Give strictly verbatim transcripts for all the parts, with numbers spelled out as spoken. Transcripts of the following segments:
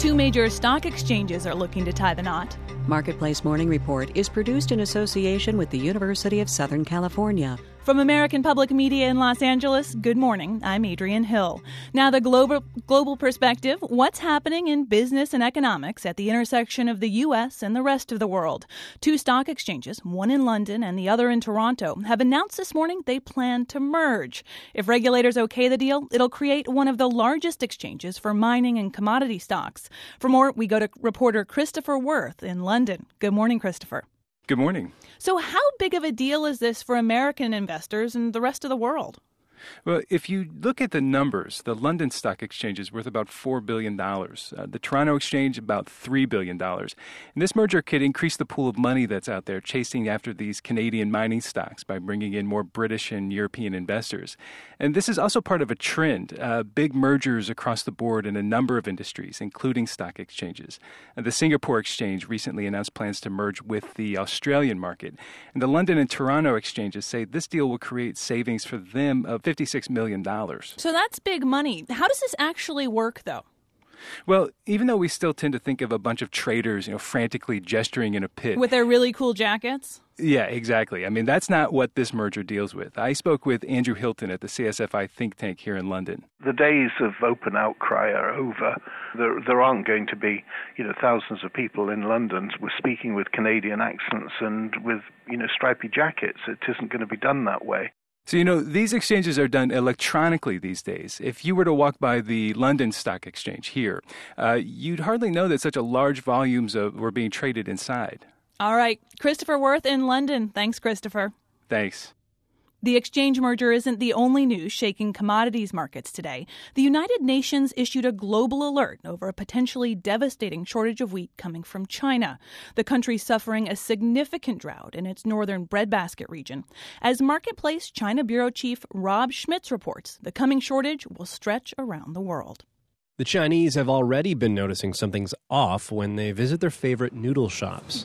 Two major stock exchanges are looking to tie the knot. Marketplace Morning Report is produced in association with the University of Southern California. From American Public Media in Los Angeles, good morning. I'm Adrienne Hill. Now, the global global perspective, what's happening in business and economics at the intersection of the U S and the rest of the world. Two stock exchanges, one in London and the other in Toronto, have announced this morning they plan to merge. If regulators okay the deal, it'll create one of the largest exchanges for mining and commodity stocks. For more, we go to reporter Christopher Worth in London. Good morning, Christopher. Good morning. So how big of a deal is this for American investors and the rest of the world? Well, if you look at the numbers, the London Stock Exchange is worth about four billion dollars. Uh, the Toronto Exchange, about three billion dollars. And this merger could increase the pool of money that's out there chasing after these Canadian mining stocks by bringing in more British and European investors. And this is also part of a trend, uh, big mergers across the board in a number of industries, including stock exchanges. And the Singapore Exchange recently announced plans to merge with the Australian market. And the London and Toronto exchanges say this deal will create savings for them of fifty-six million dollars. So that's big money. How does this actually work, though? Well, even though we still tend to think of a bunch of traders, you know, frantically gesturing in a pit. With their really cool jackets? Yeah, exactly. I mean, that's not what this merger deals with. I spoke with Andrew Hilton at the C S F I think tank here in London. The days of open outcry are over. There, there aren't going to be, you know, thousands of people in London with speaking with Canadian accents and with, you know, stripy jackets. It isn't going to be done that way. So, you know, these exchanges are done electronically these days. If you were to walk by the London Stock Exchange here, uh, you'd hardly know that such a large volumes of, were being traded inside. All right. Christopher Worth in London. Thanks, Christopher. Thanks. The exchange merger isn't the only news shaking commodities markets today. The United Nations issued a global alert over a potentially devastating shortage of wheat coming from China. The country's suffering a significant drought in its northern breadbasket region. As Marketplace China Bureau Chief Rob Schmitz reports, the coming shortage will stretch around the world. The Chinese have already been noticing something's off when they visit their favorite noodle shops.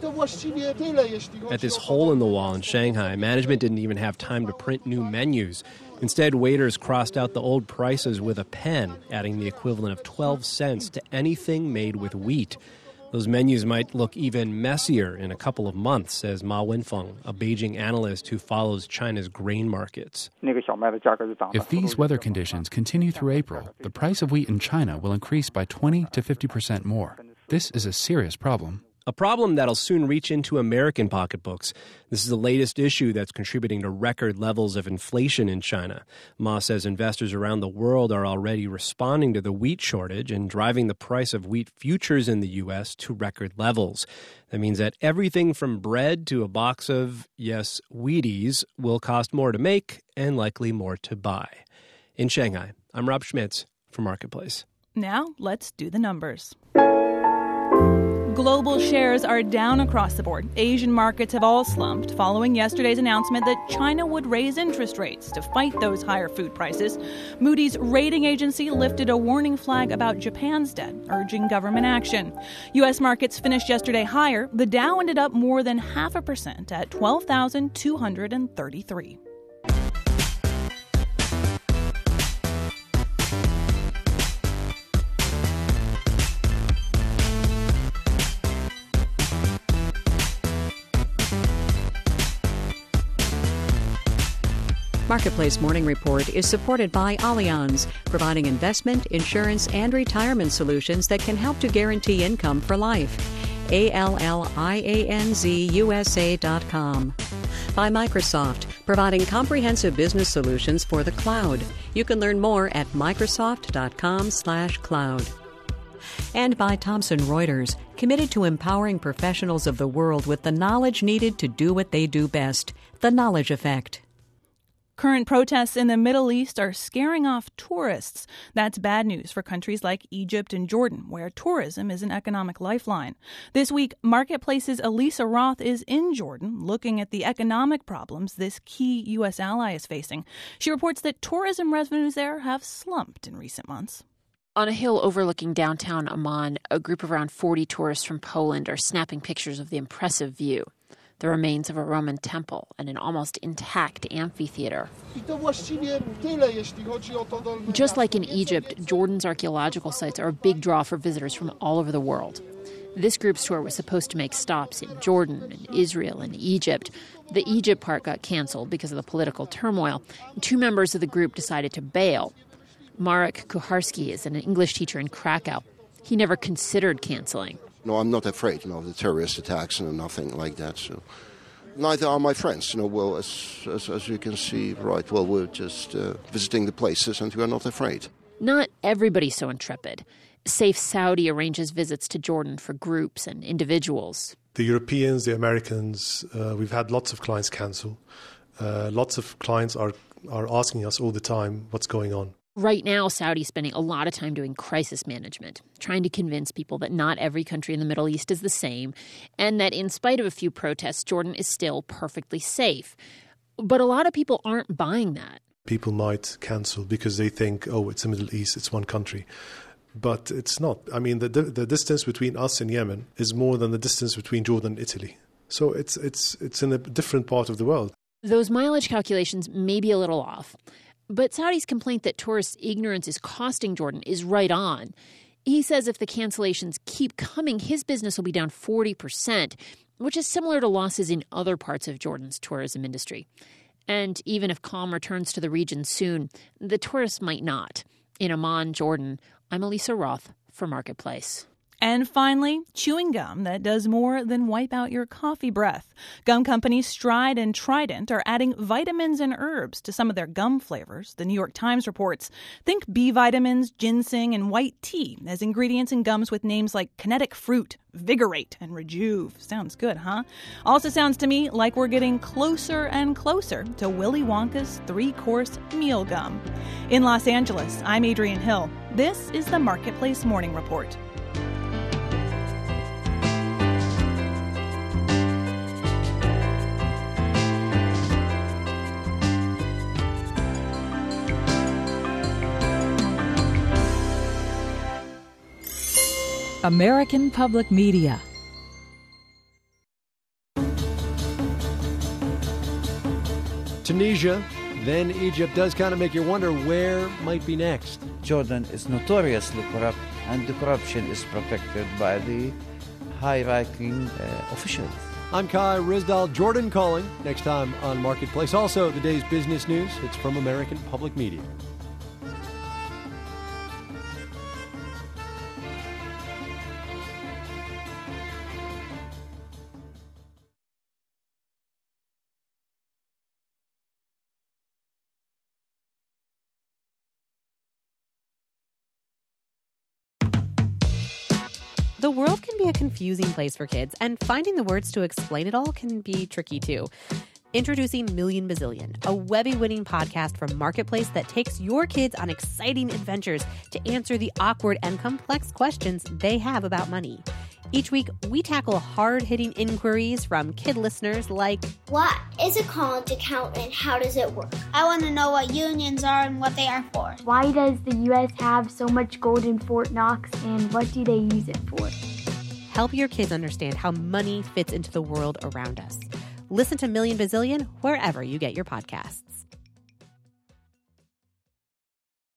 At this hole in the wall in Shanghai, management didn't even have time to print new menus. Instead, waiters crossed out the old prices with a pen, adding the equivalent of twelve cents to anything made with wheat. Those menus might look even messier in a couple of months, says Ma Wenfeng, a Beijing analyst who follows China's grain markets. If these weather conditions continue through April, the price of wheat in China will increase by twenty to fifty percent more. This is a serious problem. A problem that'll soon reach into American pocketbooks. This is the latest issue that's contributing to record levels of inflation in China. Ma says investors around the world are already responding to the wheat shortage and driving the price of wheat futures in the U S to record levels. That means that everything from bread to a box of, yes, Wheaties will cost more to make and likely more to buy. In Shanghai, I'm Rob Schmitz for Marketplace. Now, let's do the numbers. Global shares are down across the board. Asian markets have all slumped following yesterday's announcement that China would raise interest rates to fight those higher food prices. Moody's rating agency lifted a warning flag about Japan's debt, urging government action. U S markets finished yesterday higher. The Dow ended up more than half a percent at twelve thousand two hundred thirty-three. Marketplace Morning Report is supported by Allianz, providing investment, insurance, and retirement solutions that can help to guarantee income for life. A L L I A N Z U S A dot com. By Microsoft, providing comprehensive business solutions for the cloud. You can learn more at Microsoft dot com slash cloud. And by Thomson Reuters, committed to empowering professionals of the world with the knowledge needed to do what they do best, the Knowledge Effect. Current protests in the Middle East are scaring off tourists. That's bad news for countries like Egypt and Jordan, where tourism is an economic lifeline. This week, Marketplace's Elisa Roth is in Jordan, looking at the economic problems this key U S ally is facing. She reports that tourism revenues there have slumped in recent months. On a hill overlooking downtown Amman, a group of around forty tourists from Poland are snapping pictures of the impressive view. the remains of a Roman temple, and an almost intact amphitheater. Just like in Egypt, Jordan's archaeological sites are a big draw for visitors from all over the world. This group's tour was supposed to make stops in Jordan and Israel and Egypt. The Egypt part got canceled because of the political turmoil. Two members of the group decided to bail. Marek Kucharski is an English teacher in Krakow. He never considered canceling. No, I'm not afraid, you know, of the terrorist attacks and nothing like that. So, neither are my friends. You know, well, as as, as you can see, right? Well, we're just uh, visiting the places, and we are not afraid. Not everybody's so intrepid. Safe Saudi arranges visits to Jordan for groups and individuals. The Europeans, the Americans, uh, we've had lots of clients cancel. Uh, lots of clients are are asking us all the time what's going on. Right now, Saudi's spending a lot of time doing crisis management, trying to convince people that not every country in the Middle East is the same, and that in spite of a few protests, Jordan is still perfectly safe. But a lot of people aren't buying that. People might cancel because they think, oh, it's the Middle East, it's one country. But it's not. I mean, the the distance between us and Yemen is more than the distance between Jordan and Italy. So it's it's it's in a different part of the world. Those mileage calculations may be a little off. But Saudi's complaint that tourists' ignorance is costing Jordan is right on. He says if the cancellations keep coming, his business will be down forty percent, which is similar to losses in other parts of Jordan's tourism industry. And even if calm returns to the region soon, the tourists might not. In Amman, Jordan, I'm Elisa Roth for Marketplace. And finally, chewing gum that does more than wipe out your coffee breath. Gum companies Stride and Trident are adding vitamins and herbs to some of their gum flavors. The New York Times reports. Think B vitamins, ginseng, and white tea as ingredients in gums with names like Kinetic Fruit, Vigorate, and Rejuve. Sounds good, huh? Also sounds to me like we're getting closer and closer to Willy Wonka's three-course meal gum. In Los Angeles, I'm Adrienne Hill. This is the Marketplace Morning Report. American Public Media. Tunisia, then Egypt does kind of make you wonder where might be next. Jordan is notoriously corrupt, and the corruption is protected by the high-ranking uh, officials. I'm Kai Rizdal. Jordan calling next time on Marketplace. Also, the day's business news. It's from American Public Media. The world can be a confusing place for kids, and finding the words to explain it all can be tricky too. Introducing Million Bazillion, a Webby-winning podcast from Marketplace that takes your kids on exciting adventures to answer the awkward and complex questions they have about money. Each week, we tackle hard-hitting inquiries from kid listeners like, what is a college account and how does it work? I want to know what unions are and what they are for. Why does the U S have so much gold in Fort Knox and what do they use it for? Help your kids understand how money fits into the world around us. Listen to Million Bazillion wherever you get your podcasts.